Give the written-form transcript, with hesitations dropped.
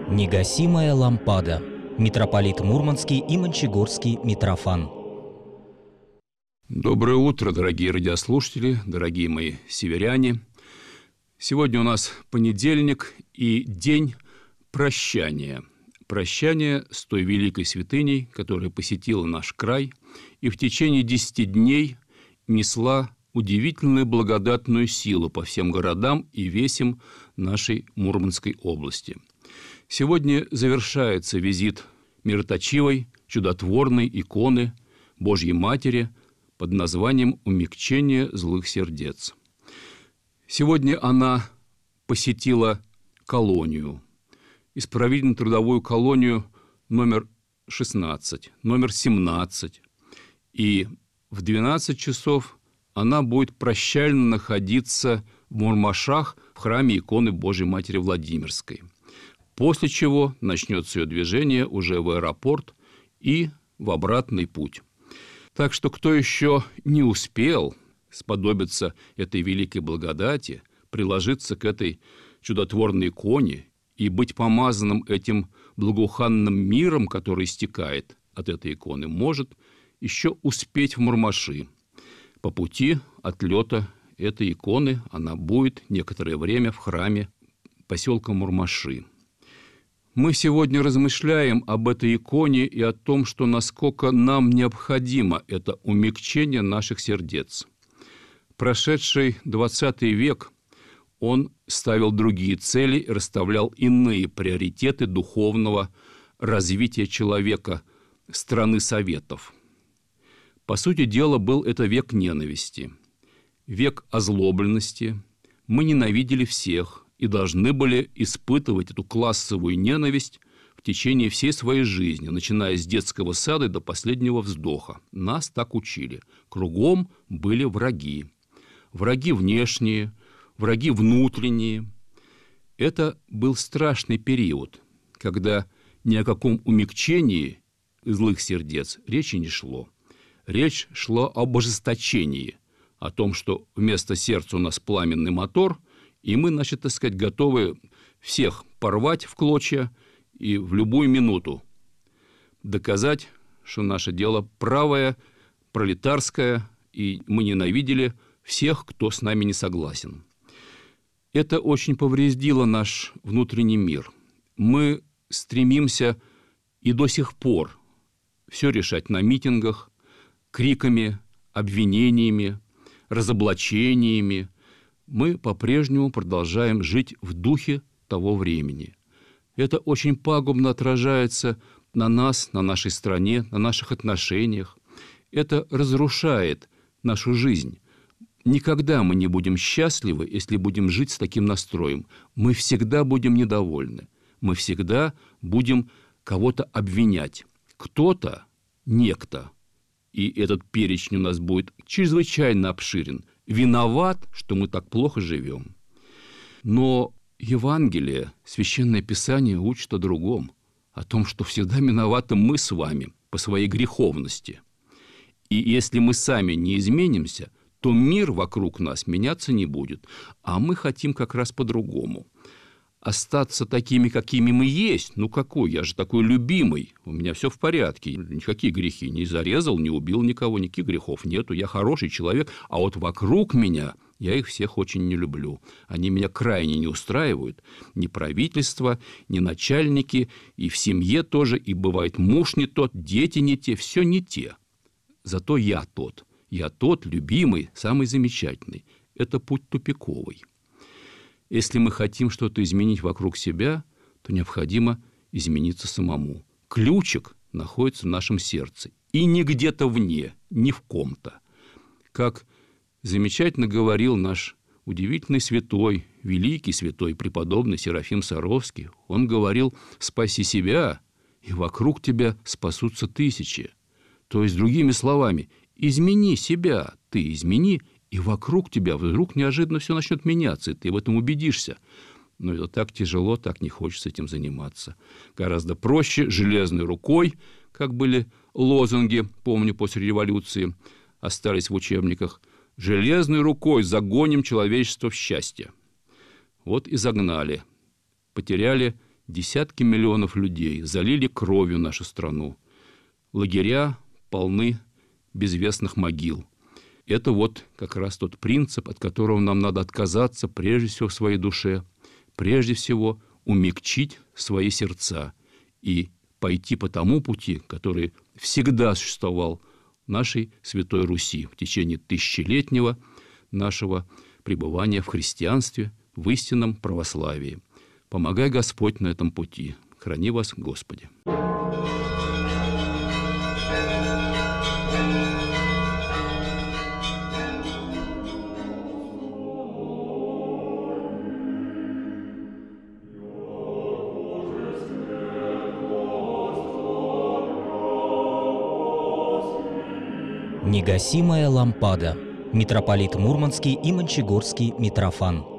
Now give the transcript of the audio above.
Негасимая лампада. Митрополит Мурманский и Мончегорский Митрофан. Доброе утро, дорогие радиослушатели, дорогие мои северяне. Сегодня у нас понедельник и день прощания. Прощание с той великой святыней, которая посетила наш край и в течение 10 дней несла удивительную благодатную силу по всем городам и весям нашей Мурманской области. Сегодня завершается визит мироточивой, чудотворной иконы Божьей Матери под названием «Умягчение злых сердец». Сегодня она посетила колонию, исправительно-трудовую колонию номер 16, номер 17, и в 12 часов она будет прощально находиться в Мурмашах в храме иконы Божьей Матери Владимирской, после чего начнется ее движение уже в аэропорт и в обратный путь. Так что кто еще не успел сподобиться этой великой благодати, приложиться к этой чудотворной иконе и быть помазанным этим благоуханным миром, который истекает от этой иконы, может еще успеть в Мурмаши. По пути отлета этой иконы она будет некоторое время в храме поселка Мурмаши. Мы сегодня размышляем об этой иконе и о том, что насколько нам необходимо это умягчение наших сердец. Прошедший 20 век он ставил другие цели и расставлял иные приоритеты духовного развития человека, страны Советов. По сути дела, был это век ненависти, век озлобленности. Мы ненавидели всех и должны были испытывать эту классовую ненависть в течение всей своей жизни, начиная с детского сада до последнего вздоха. Нас так учили. Кругом были враги. Враги внешние, враги внутренние. Это был страшный период, когда ни о каком умягчении злых сердец речи не шло. Речь шла об ожесточении, о том, что вместо сердца у нас пламенный мотор, и мы, значит, так сказать, готовы всех порвать в клочья и в любую минуту доказать, что наше дело правое, пролетарское, и мы ненавидели всех, кто с нами не согласен. Это очень повредило наш внутренний мир. Мы стремимся и до сих пор все решать на митингах, криками, обвинениями, разоблачениями. Мы по-прежнему продолжаем жить в духе того времени. Это очень пагубно отражается на нас, на нашей стране, на наших отношениях. Это разрушает нашу жизнь. Никогда мы не будем счастливы, если будем жить с таким настроем. Мы всегда будем недовольны. Мы всегда будем кого-то обвинять. Кто-то, некто. И этот перечень у нас будет чрезвычайно обширен. Виноват, что мы так плохо живем. Но Евангелие, Священное Писание учит о другом. О том, что всегда виноваты мы с вами по своей греховности. И если мы сами не изменимся, то мир вокруг нас меняться не будет. А мы хотим как раз по-другому. Остаться такими, какими мы есть. Ну, какой? Я же такой любимый. У меня все в порядке. Никакие грехи. Не зарезал, не убил никого. Никаких грехов нету. Я хороший человек. А вот вокруг меня я их всех очень не люблю. Они меня крайне не устраивают. Ни правительство, ни начальники. И в семье тоже. И бывает муж не тот, дети не те. Все не те. Зато я тот. Я тот, любимый, самый замечательный. Это путь тупиковый. Если мы хотим что-то изменить вокруг себя, то необходимо измениться самому. Ключик находится в нашем сердце. И не где-то вне, не в ком-то. Как замечательно говорил наш удивительный святой, великий святой, преподобный Серафим Саровский, он говорил: «Спаси себя, и вокруг тебя спасутся тысячи». То есть, другими словами, измени себя, ты измени, и вокруг тебя вдруг неожиданно все начнет меняться, и ты в этом убедишься. Но это так тяжело, так не хочется этим заниматься. Гораздо проще железной рукой, как были лозунги, помню, после революции, остались в учебниках, железной рукой загоним человечество в счастье. Вот и загнали. Потеряли Десятки миллионов людей залили кровью нашу страну. Лагеря полны безвестных могил. Это вот как раз тот принцип, от которого нам надо отказаться прежде всего в своей душе, прежде всего умягчить свои сердца и пойти по тому пути, который всегда существовал в нашей Святой Руси в течение тысячелетнего нашего пребывания в христианстве, в истинном православии. Помогай, Господь, на этом пути. Храни вас, Господи. Негасимая лампада. Митрополит Мурманский и Мончегорский Митрофан.